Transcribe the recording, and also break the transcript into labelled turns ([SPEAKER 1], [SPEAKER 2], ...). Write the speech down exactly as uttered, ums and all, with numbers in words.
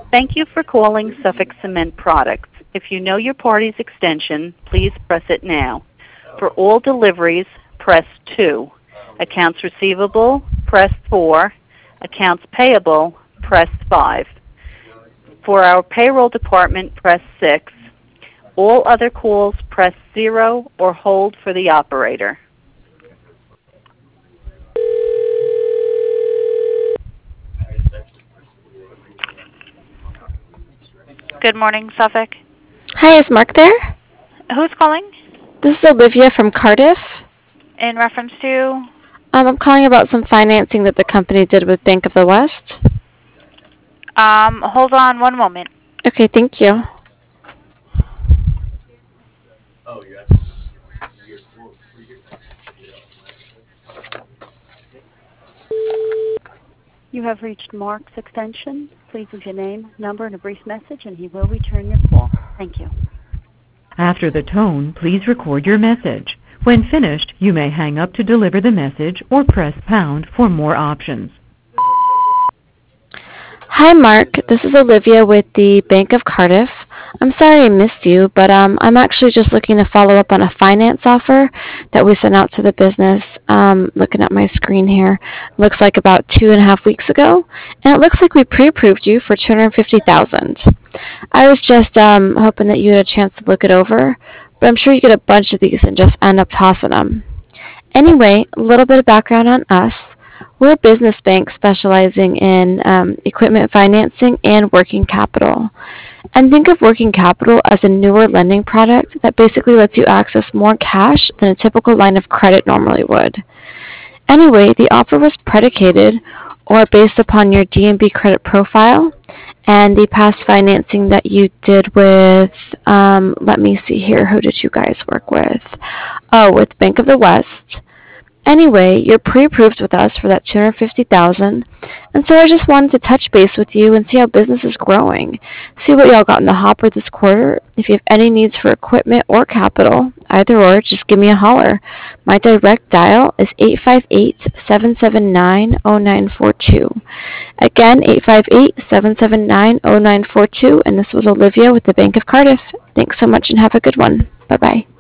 [SPEAKER 1] Thank you for calling Suffolk Cement Products. If you know your party's extension, please press it now. For all deliveries, press two. Accounts receivable, press four. Accounts payable, press five. For our payroll department, press six. All other calls, press zero or hold for the operator.
[SPEAKER 2] Good morning, Suffolk.
[SPEAKER 3] Hi, is Mark there?
[SPEAKER 2] Who's calling?
[SPEAKER 3] This is Olivia from Cardiff.
[SPEAKER 2] In reference to?
[SPEAKER 3] Um, I'm calling about some financing that the company did with Bank of the West.
[SPEAKER 2] Um, hold on one moment.
[SPEAKER 3] Okay, thank you.
[SPEAKER 1] You have reached Mark's extension. Please leave your name, number, and a brief message, and he will return your call. Thank you.
[SPEAKER 4] After the tone, please record your message. When finished, you may hang up to deliver the message or press pound for more options.
[SPEAKER 3] Hi, Mark. This is Olivia with the Bank of Cardiff. I'm sorry I missed you, but um, I'm actually just looking to follow up on a finance offer that we sent out to the business. Um, looking at my screen here, looks like about two and a half weeks ago, and it looks like we pre-approved you for two hundred fifty thousand dollars. I was just um, hoping that you had a chance to look it over, but I'm sure you get a bunch of these and just end up tossing them. Anyway, a little bit of background on us. We're a business bank specializing in um, equipment financing and working capital. And think of working capital as a newer lending product that basically lets you access more cash than a typical line of credit normally would. Anyway, the offer was predicated or based upon your D and B credit profile and the past financing that you did with, um, let me see here, who did you guys work with? Oh, with Bank of the West. Anyway, you're pre-approved with us for that two hundred fifty thousand dollars, and so I just wanted to touch base with you and see how business is growing. See what y'all got in the hopper this quarter. If you have any needs for equipment or capital, either or, just give me a holler. My direct dial is eight five eight, seven seven nine, zero nine four two. Again, eight five eight, seven seven nine, zero nine four two, and this was Olivia with the Bank of Cardiff. Thanks so much and have a good one. Bye-bye.